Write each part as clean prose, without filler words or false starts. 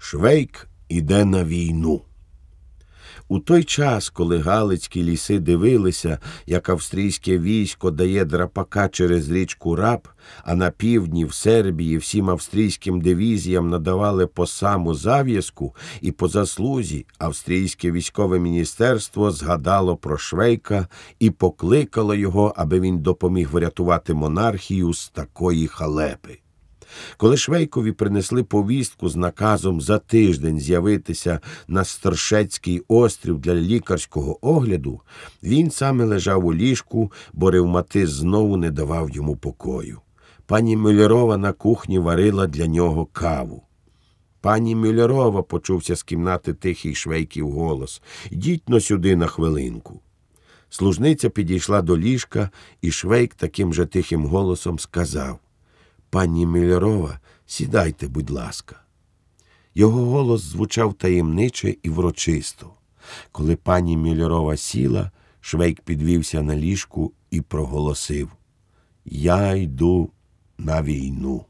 Швейк іде на війну. У той час, коли галицькі ліси дивилися, як австрійське військо дає драпака через річку Раб, а на півдні в Сербії всім австрійським дивізіям надавали по саму зав'язку, і по заслузі австрійське військове міністерство згадало про Швейка і покликало його, аби він допоміг врятувати монархію з такої халепи. Коли Швейкові принесли повістку з наказом за тиждень з'явитися на Сторшецький острів для лікарського огляду, він саме лежав у ліжку, бо ревматизм знову не давав йому покою. Пані Мюллерова на кухні варила для нього каву. «Пані Мюллерова», – почувся з кімнати тихий Швейків голос, – «йдіть-но сюди на хвилинку». Служниця підійшла до ліжка, і Швейк таким же тихим голосом сказав: «Пані Мюллерова, сідайте, будь ласка». Його голос звучав таємниче і врочисто. Коли пані Мюллерова сіла, Швейк підвівся на ліжку і проголосив: «Я йду на війну».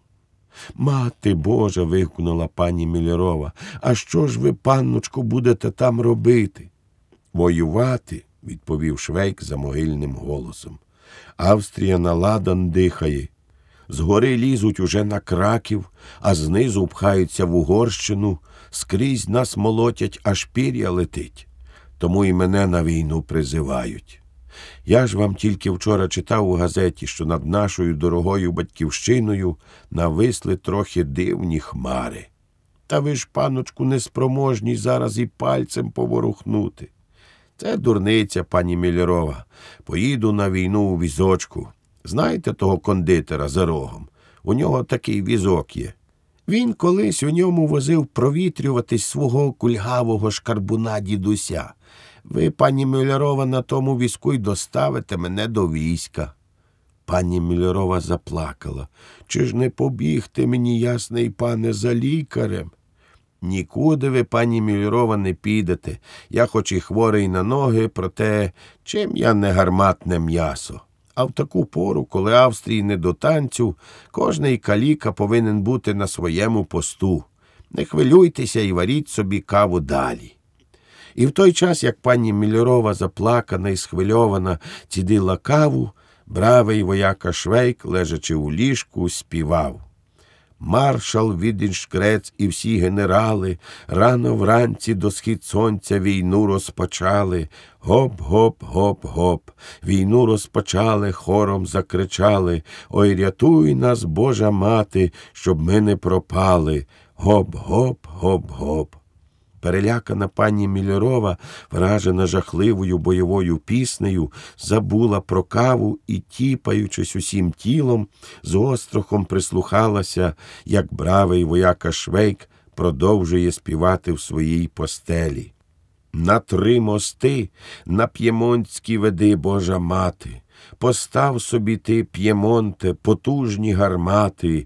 «Мати Божа!» – вигукнула пані Мюллерова. «А що ж ви, панночко, будете там робити?» «Воювати», – відповів Швейк за могильним голосом. «Австрія на ладан дихає. Згори лізуть уже на Краків, а знизу пхаються в Угорщину, скрізь нас молотять, аж пір'я летить. Тому і мене на війну призивають. Я ж вам тільки вчора читав у газеті, що над нашою дорогою батьківщиною нависли трохи дивні хмари. Та ви ж, паночку, неспроможні зараз і пальцем поворухнути». «Це дурниця, пані Мюллерова. Поїду на війну у візочку. Знаєте того кондитера за рогом? У нього такий візок є. Він колись у ньому возив провітрюватись свого кульгавого шкарбуна дідуся. Ви, пані Мюллерова, на тому візку й доставите мене до війська». Пані Мюллерова заплакала. «Чи ж не побігти мені, ясний пане, за лікарем?» «Нікуди ви, пані Мюллерова, не підете. Я хоч і хворий на ноги, проте чим я не гарматне м'ясо. А в таку пору, коли Австрії не до танцю, кожний каліка повинен бути на своєму посту. Не хвилюйтеся і варіть собі каву далі». І в той час, як пані Мюллерова, заплакана і схвильована, цідила каву, бравий вояка Швейк, лежачи у ліжку, співав: «Маршал Віденшкрец і всі генерали рано вранці до схід сонця війну розпочали. Гоп-гоп-гоп-гоп, війну розпочали, хором закричали: ой, рятуй нас, Божа мати, щоб ми не пропали. Гоп-гоп-гоп-гоп». Перелякана пані Мюллерова, вражена жахливою бойовою піснею, забула про каву і, тіпаючись усім тілом, з острахом прислухалася, як бравий вояка Швейк продовжує співати в своїй постелі. «На 3 мости на П'ємонтські веди, Божа мати. Постав собі ти, П'ємонте, потужні гармати.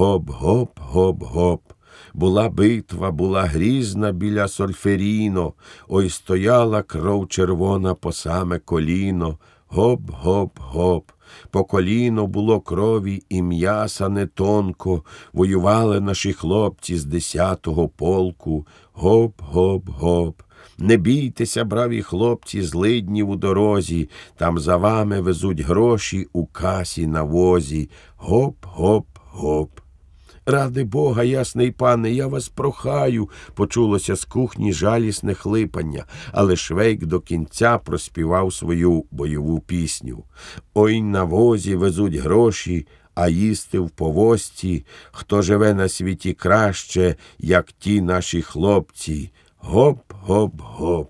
Гоп-гоп-гоп-гоп. Була битва, була грізна біля Сольферіно, ой, стояла кров червона по саме коліно. Гоп-гоп-гоп. По коліно було крові і м'яса не тонко, воювали наші хлопці з 10-го полку. Гоп-гоп-гоп. Не бійтеся, браві хлопці, злиднів у дорозі, там за вами везуть гроші у касі на возі. Гоп-гоп-гоп. «Ради Бога, ясний пане, я вас прохаю», – почулося з кухні жалісне хлипання, але Швейк до кінця проспівав свою бойову пісню. «Ой, на возі везуть гроші, а їсти в повозці, хто живе на світі краще, як ті наші хлопці. Гоп-гоп-гоп».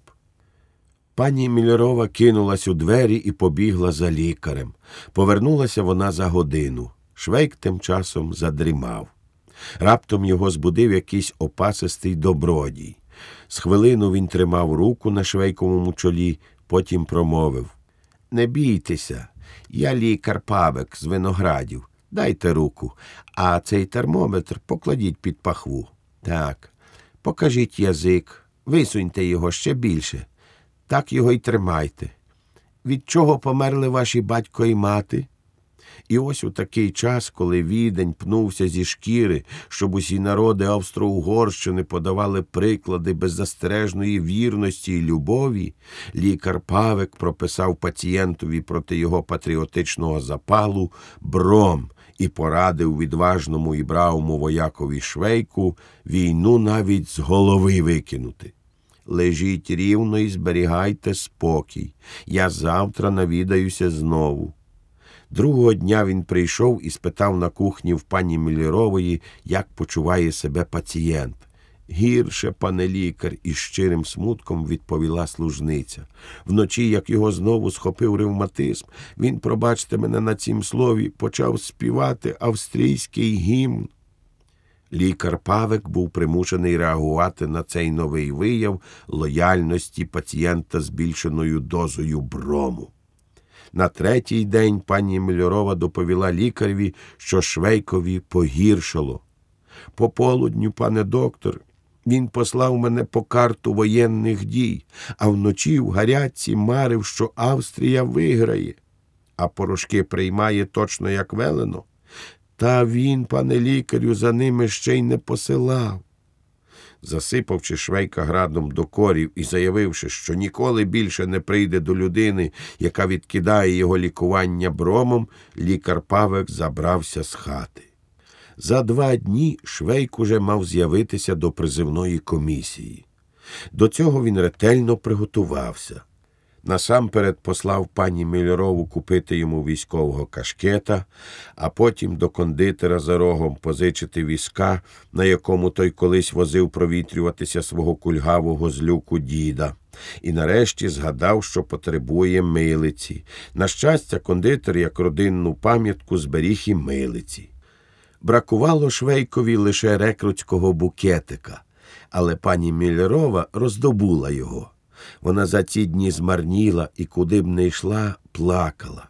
Пані Мюллерова кинулась у двері і побігла за лікарем. Повернулася вона за годину. Швейк тим часом задрімав. Раптом його збудив якийсь опасистий добродій. З хвилину він тримав руку на Швейковому чолі, потім промовив: «Не бійтеся, я лікар Павек з Виноградів. Дайте руку, а цей термометр покладіть під пахву. Так, покажіть язик, висуньте його ще більше. Так його й тримайте. Від чого померли ваші батько і мати?» І ось у такий час, коли Відень пнувся зі шкіри, щоб усі народи Австро-Угорщини подавали приклади беззастережної вірності і любові, лікар Павек прописав пацієнтові проти його патріотичного запалу бром і порадив відважному і бравому воякові Швейку війну навіть з голови викинути. «Лежіть рівно і зберігайте спокій. Я завтра навідаюся знову». Другого дня він прийшов і спитав на кухні в пані Міллерової, як почуває себе пацієнт. «Гірше, пане лікар», – із щирим смутком відповіла служниця. «Вночі, як його знову схопив ревматизм, він, пробачте мене на цім слові, почав співати австрійський гімн». Лікар Павек був примушений реагувати на цей новий вияв лояльності пацієнта збільшеною дозою брому. На третій день пані Міллерова доповіла лікареві, що Швейкові погіршало. «Пополудню, пане доктор, він послав мене по карту воєнних дій, а вночі в гарячці марив, що Австрія виграє. А порошки приймає точно як велено. Та він, пане лікарю, за ними ще й не посилав». Засипавши Швейка градом докорів і заявивши, що ніколи більше не прийде до людини, яка відкидає його лікування бромом, лікар Павек забрався з хати. За 2 дні Швейк уже мав з'явитися до призивної комісії. До цього він ретельно приготувався. Насамперед послав пані Міллерову купити йому військового кашкета, а потім до кондитера за рогом позичити візка, на якому той колись возив провітрюватися свого кульгавого з люку діда. І нарешті згадав, що потребує милиці. На щастя, кондитер, як родинну пам'ятку, зберіг і милиці. Бракувало Швейкові лише рекрутського букетика, але пані Міллерова роздобула його. Вона за ці дні змарніла і куди б не йшла, плакала.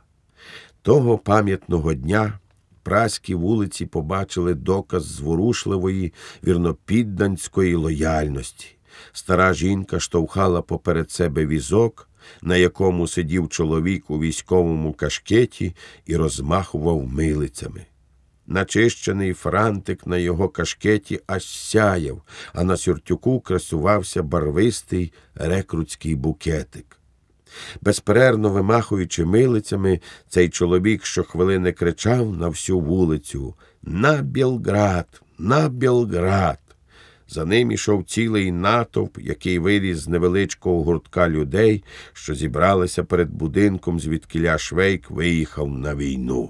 Того пам'ятного дня праські вулиці побачили доказ зворушливої, вірнопідданської лояльності. Стара жінка штовхала поперед себе візок, на якому сидів чоловік у військовому кашкеті і розмахував милицями. Начищений франтик на його кашкеті аж сяяв, а на сюртюку красувався барвистий рекрутський букетик. Безперервно вимахуючи милицями, цей чоловік щохвилини кричав на всю вулицю: «На Білград! На Білград!» За ним ішов цілий натовп, який виріс з невеличкого гуртка людей, що зібралися перед будинком, звідкіля Швейк виїхав на війну.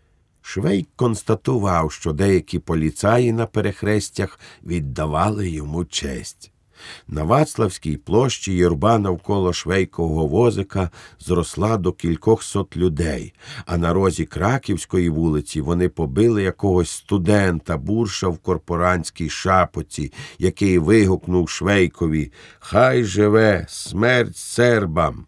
Швейк констатував, що деякі поліцаї на перехрестях віддавали йому честь. На Вацлавській площі юрба навколо Швейкового возика зросла до кількох сот людей, а на розі Краківської вулиці вони побили якогось студента бурша в корпоранській шапоці, який вигукнув Швейкові: «Хай живе! Смерть сербам!»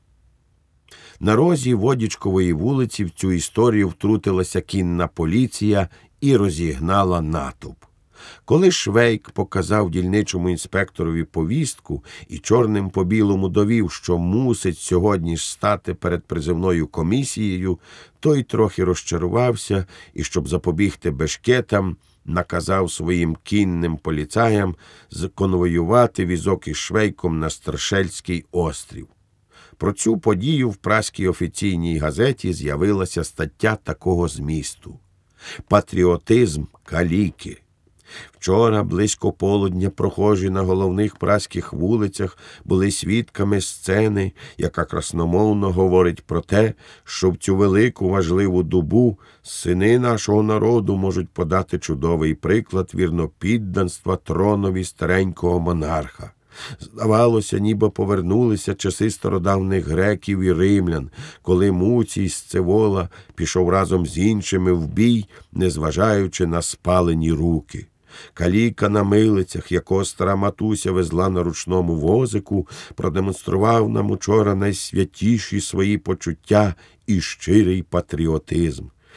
На розі Водічкової вулиці в цю історію втрутилася кінна поліція і розігнала натовп. Коли Швейк показав дільничому інспекторові повістку і чорним по білому довів, що мусить сьогодні ж стати перед призивною комісією, той трохи розчарувався і, щоб запобігти бешкетам, наказав своїм кінним поліцаям конвоювати візок із Швейком на Старшельський острів. Про цю подію в праській офіційній газеті з'явилася стаття такого змісту: «Патріотизм каліки». Вчора, близько полудня, прохожі на головних праських вулицях були свідками сцени, яка красномовно говорить про те, що в цю велику важливу добу сини нашого народу можуть подати чудовий приклад вірнопідданства тронові старенького монарха. Здавалося, ніби повернулися часи стародавних греків і римлян, коли Муцій Сцевола пішов разом з іншими в бій, незважаючи на спалені руки. Каліка на милицях, якого стара матуся везла на ручному возику, продемонстрував нам учора найсвятіші свої почуття і щирий патріотизм.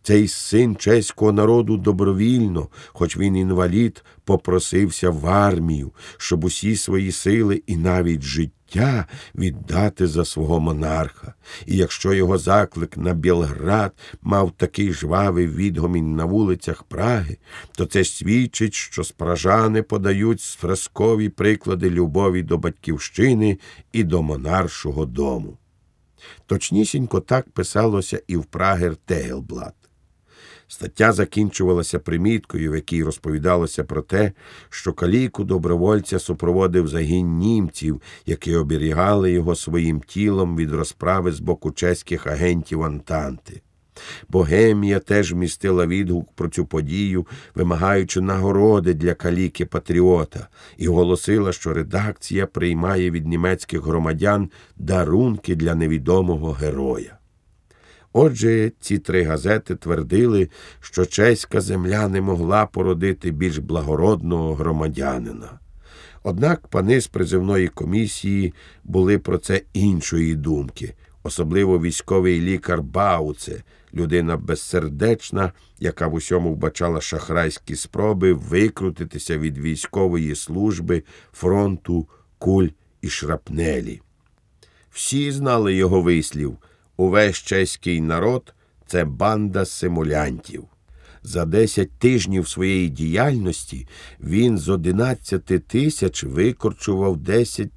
Цей син чеського народу добровільно, хоч він інвалід, попросився в армію, щоб усі свої сили і навіть життя віддати за свого монарха. І якщо його заклик на Білград мав такий жвавий відгомін на вулицях Праги, то це свідчить, що спражани подають зразкові приклади любові до батьківщини і до монаршого дому. Точнісінько так писалося і в Прагер Тегельблат. Стаття закінчувалася приміткою, в якій розповідалося про те, що каліку-добровольця супроводив загін німців, які оберігали його своїм тілом від розправи з боку чеських агентів Антанти. Богемія теж містила відгук про цю подію, вимагаючи нагороди для каліки-патріота, і оголосила, що редакція приймає від німецьких громадян дарунки для невідомого героя. Отже, ці три газети твердили, що чеська земля не могла породити більш благородного громадянина. Однак пани з призовної комісії були про це іншої думки, особливо військовий лікар Бауце, людина безсердечна, яка в усьому вбачала шахрайські спроби викрутитися від військової служби, фронту, куль і шрапнелі. Всі знали його вислів: «Увесь чеський народ – це банда симулянтів». За 10 тижнів своєї діяльності він з 11 тисяч викорчував 10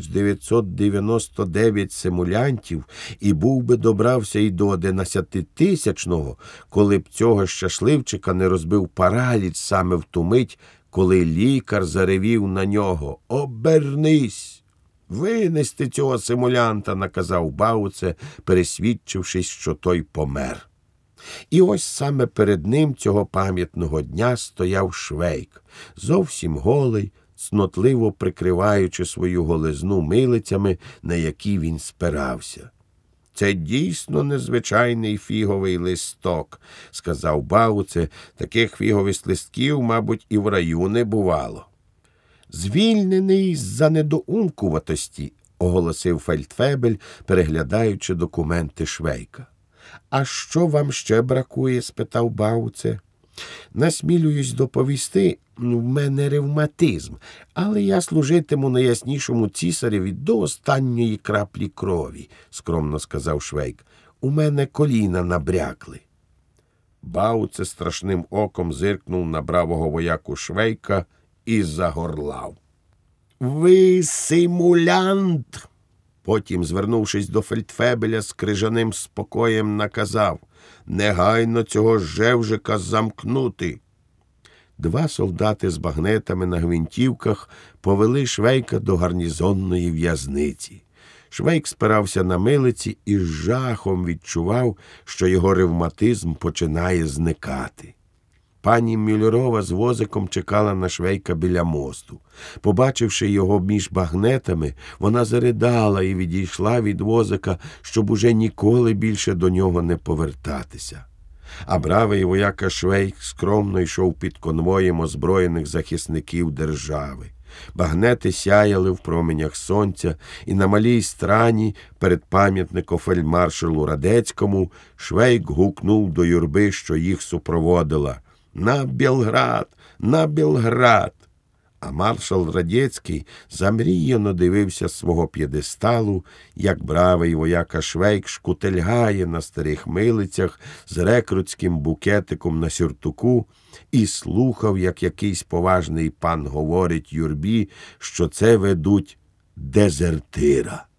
999 симулянтів і був би добрався і до 11-тисячного, коли б цього щасливчика не розбив параліч саме в ту мить, коли лікар заревів на нього: «Обернись!» «Винести цього симулянта», – наказав Бауце, пересвідчившись, що той помер. І ось саме перед ним цього пам'ятного дня стояв Швейк, зовсім голий, цнотливо прикриваючи свою голизну милицями, на які він спирався. «Це дійсно незвичайний фіговий листок», – сказав Бауце. «Таких фігових листків, мабуть, і в раю не бувало». «Звільнений з-за недоумкуватості», – оголосив фельдфебель, переглядаючи документи Швейка. «А що вам ще бракує?» – спитав Бауце. «Насмілююсь доповісти, в мене ревматизм, але я служитиму найяснішому цісареві до останньої краплі крові», – скромно сказав Швейк. «У мене коліна набрякли». Бауце страшним оком зиркнув на бравого вояку Швейка і загорлав. «Ви симулянт!» Потім, звернувшись до фельдфебеля, з крижаним спокоєм наказав: «Негайно цього жевжика замкнути». 2 солдати з багнетами на гвинтівках повели Швейка до гарнізонної в'язниці. Швейк спирався на милиці і з жахом відчував, що його ревматизм починає зникати. Пані Мюллерова з возиком чекала на Швейка біля мосту. Побачивши його між багнетами, вона заридала і відійшла від возика, щоб уже ніколи більше до нього не повертатися. А бравий вояка Швейк скромно йшов під конвоєм озброєних захисників держави. Багнети сяяли в променях сонця, і на малій страні перед пам'ятником фельдмаршалу Радецькому Швейк гукнув до юрби, що їх супроводила: «На Білград! На Білград!» А маршал Радецький замріяно дивився з свого п'єдесталу, як бравий вояка Швейк шкутильгає на старих милицях з рекрутським букетиком на сюртуку, і слухав, як якийсь поважний пан говорить юрбі, що це ведуть дезертира.